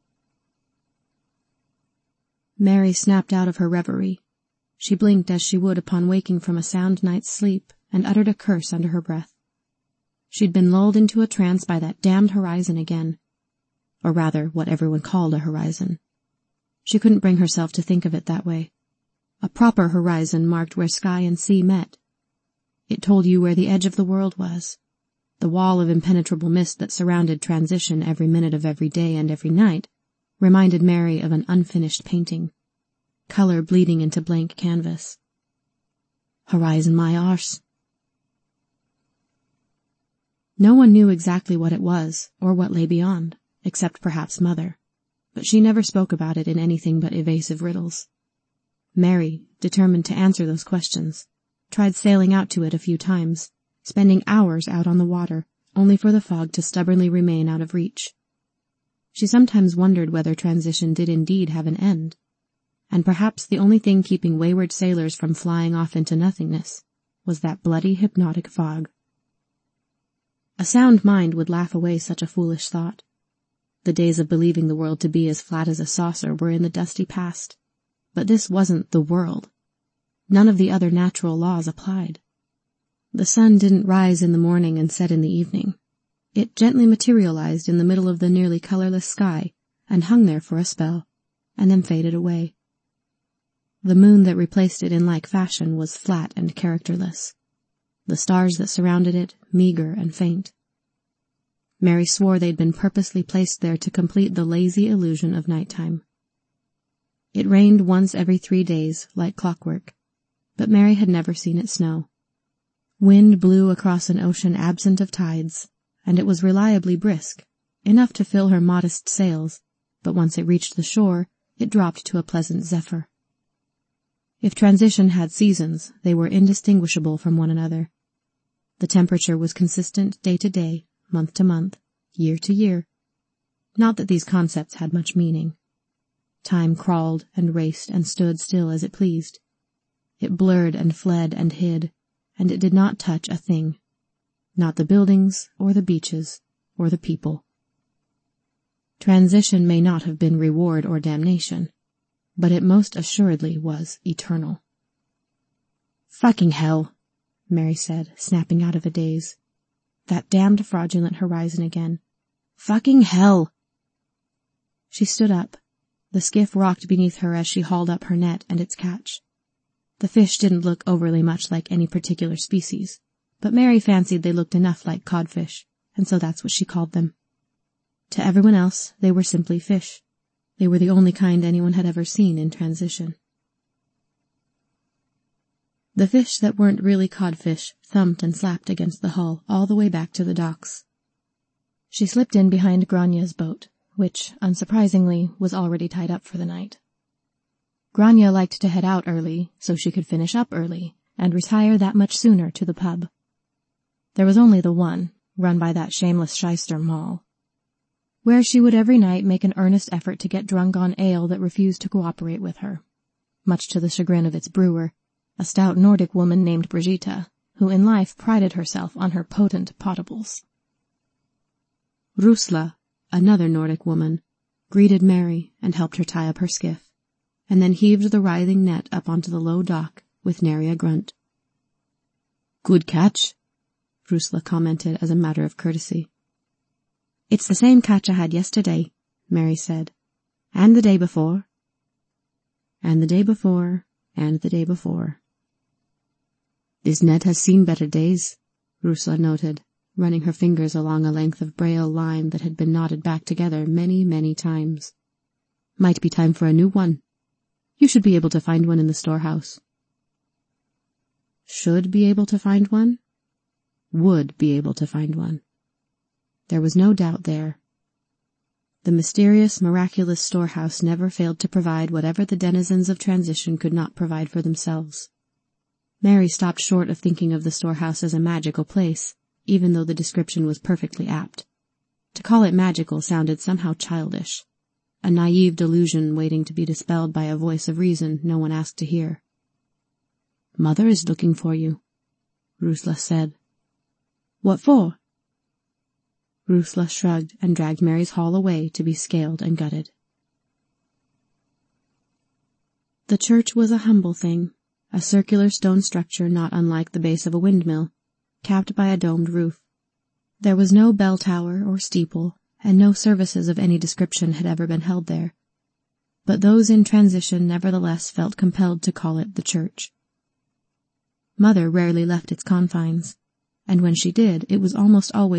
Mary snapped out of her reverie. She blinked as she would upon waking from a sound night's sleep and uttered a curse under her breath. She'd been lulled into a trance by that damned horizon again. Or rather, what everyone called a horizon. She couldn't bring herself to think of it that way. A proper horizon marked where sky and sea met. It told you where the edge of the world was. The wall of impenetrable mist that surrounded transition every minute of every day and every night reminded Mary of an unfinished painting, color bleeding into blank canvas. Horizon my arse. No one knew exactly what it was, or what lay beyond, except perhaps Mother, but she never spoke about it in anything but evasive riddles. Mary, determined to answer those questions, tried sailing out to it a few times, spending hours out on the water, only for the fog to stubbornly remain out of reach. She sometimes wondered whether transition did indeed have an end, and perhaps the only thing keeping wayward sailors from flying off into nothingness was that bloody hypnotic fog. A sound mind would laugh away such a foolish thought. The days of believing the world to be as flat as a saucer were in the dusty past, but this wasn't the world. None of the other natural laws applied. The sun didn't rise in the morning and set in the evening. It gently materialized in the middle of the nearly colorless sky and hung there for a spell, and then faded away. The moon that replaced it in like fashion was flat and characterless, the stars that surrounded it meager and faint. Mary swore they'd been purposely placed there to complete the lazy illusion of nighttime. It rained once every 3 days, like clockwork, but Mary had never seen it snow. Wind blew across an ocean absent of tides, and it was reliably brisk, enough to fill her modest sails, but once it reached the shore, it dropped to a pleasant zephyr. If transition had seasons, they were indistinguishable from one another. The temperature was consistent day to day, month to month, year to year. Not that these concepts had much meaning. Time crawled and raced and stood still as it pleased. It blurred and fled and hid, and it did not touch a thing. Not the buildings, or the beaches, or the people. Transition may not have been reward or damnation, but it most assuredly was eternal. "Fucking hell," Mary said, snapping out of a daze. "That damned fraudulent horizon again. Fucking hell!" She stood up. The skiff rocked beneath her as she hauled up her net and its catch. The fish didn't look overly much like any particular species, but Mary fancied they looked enough like codfish, and so that's what she called them. To everyone else, they were simply fish. They were the only kind anyone had ever seen in transition. The fish that weren't really codfish thumped and slapped against the hull all the way back to the docks. She slipped in behind Grania's boat, which, unsurprisingly, was already tied up for the night. Grania liked to head out early so she could finish up early and retire that much sooner to the pub. There was only the one, run by that shameless shyster Moll, where she would every night make an earnest effort to get drunk on ale that refused to cooperate with her, much to the chagrin of its brewer, a stout Nordic woman named Brigitta, who in life prided herself on her potent potables. Rusla, another Nordic woman, greeted Mary and helped her tie up her skiff, and then heaved the writhing net up onto the low dock with nary a grunt. "Good catch," Rusla commented as a matter of courtesy. "It's the same catch I had yesterday," Mary said. "And the day before." And the day before, and the day before. "This net has seen better days," Rusla noted, running her fingers along a length of braille line that had been knotted back together many, many times. "Might be time for a new one. You should be able to find one in the storehouse." Should be able to find one? Would be able to find one. There was no doubt there. The mysterious, miraculous storehouse never failed to provide whatever the denizens of transition could not provide for themselves. Mary stopped short of thinking of the storehouse as a magical place, even though the description was perfectly apt. To call it magical sounded somehow childish, a naive delusion waiting to be dispelled by a voice of reason no one asked to hear. "Mother is looking for you," Rusla said. "What for?" Rusla shrugged and dragged Mary's haul away to be scaled and gutted. The church was a humble thing, a circular stone structure not unlike the base of a windmill, capped by a domed roof. There was no bell tower or steeple, and no services of any description had ever been held there. But those in transition nevertheless felt compelled to call it the church. Mother rarely left its confines, and when she did, it was almost always